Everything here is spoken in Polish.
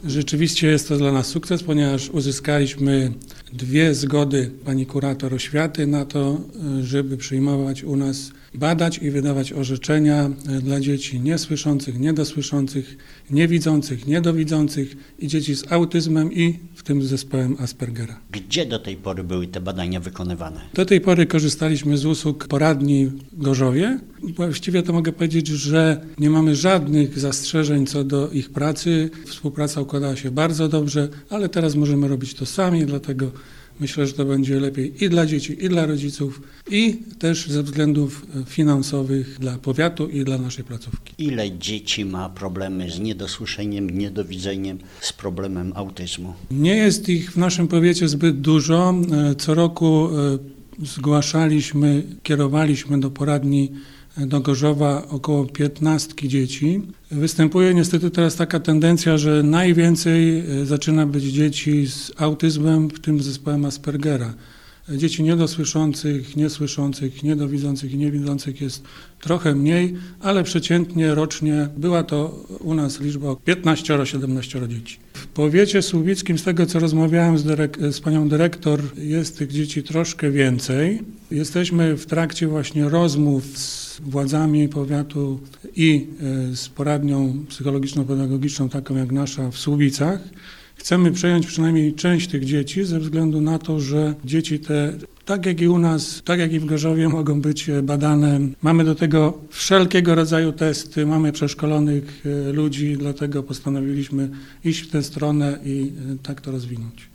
Rzeczywiście jest to dla nas sukces, ponieważ uzyskaliśmy 2 zgody pani kurator oświaty na to, żeby przyjmować u nas, badać i wydawać orzeczenia dla dzieci niesłyszących, niedosłyszących, niewidzących, niedowidzących i dzieci z autyzmem i w tym z zespołem Aspergera. Gdzie do tej pory były te badania wykonywane? Do tej pory korzystaliśmy z usług poradni w Gorzowie. Właściwie to mogę powiedzieć, że nie mamy żadnych zastrzeżeń co do ich pracy. Współpraca układała się bardzo dobrze, ale teraz możemy robić to sami, dlatego myślę, że to będzie lepiej i dla dzieci, i dla rodziców, i też ze względów finansowych dla powiatu i dla naszej placówki. Ile dzieci ma problemy z niedosłyszeniem, niedowidzeniem, z problemem autyzmu? Nie jest ich w naszym powiecie zbyt dużo. Co roku kierowaliśmy do poradni do Gorzowa około 15 dzieci. Występuje niestety teraz taka tendencja, że najwięcej zaczyna być dzieci z autyzmem, w tym z zespołem Aspergera. Dzieci niedosłyszących, niesłyszących, niedowidzących i niewidzących jest trochę mniej, ale przeciętnie rocznie była to u nas liczba 15-17 dzieci. W powiecie słubickim, z tego co rozmawiałem z panią dyrektor, jest tych dzieci troszkę więcej. Jesteśmy w trakcie właśnie rozmów z władzami powiatu i z poradnią psychologiczno-pedagogiczną, taką jak nasza w Słubicach. Chcemy przejąć przynajmniej część tych dzieci ze względu na to, że dzieci te, tak jak i u nas, tak jak i w Gorzowie, mogą być badane. Mamy do tego wszelkiego rodzaju testy, mamy przeszkolonych ludzi, dlatego postanowiliśmy iść w tę stronę i tak to rozwinąć.